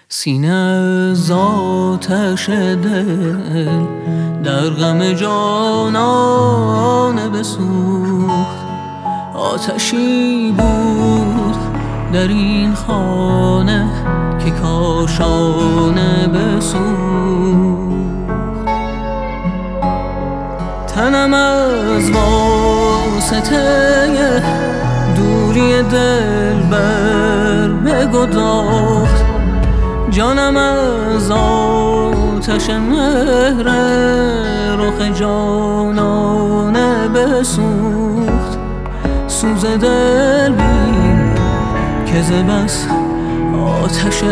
سینه از آتش دل در غم جانانه بسوخت. آتشی بود در این خانه که کاشانه بسوخت. تنم از واسطه دوری دلبر بگداخت. جانم از آتش مهر رخ جانانه بسوخت. سوز دل بین که ز بس آتش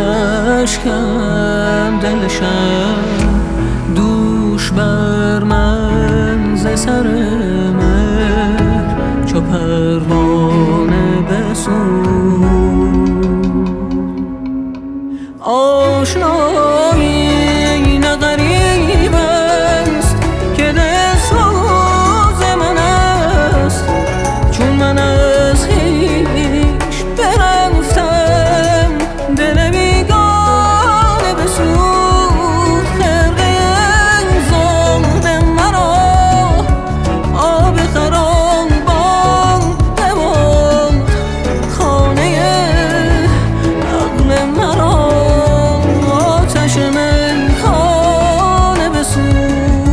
اشکم دلشم دوش بر من ز سر مهر چو پروانه بسوخت. آشنایی نه غریب است که دلسوز من است. چون من از خویش برفتم دل بیگانه بسوخت. خرقه زاد مرا آب خرابان ببرد. خانه عقل مرا آتش میخانه بسوخت.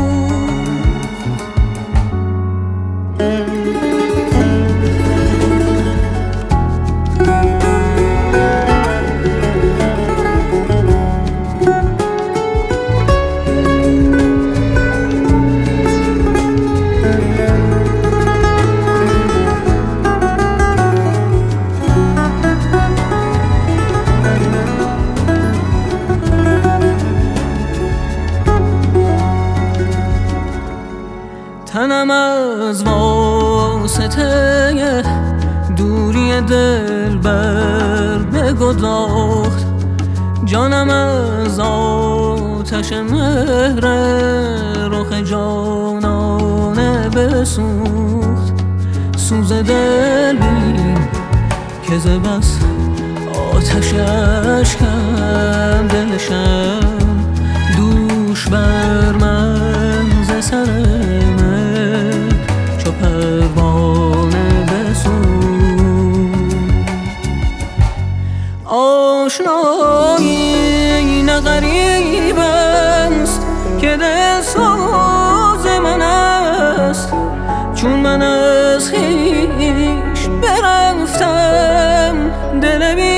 تنم از واسطه دوری دلبر بگداخت. جانم از آتش مهر رخ جانانه بسوخت. سوز دل بین که ز بس آتش اشکم دلشم دوش بر من ز سر چو پروانه بسوخت. آشنایی نه غریب است که دلسوز من است. چون من از خویش برفتم دل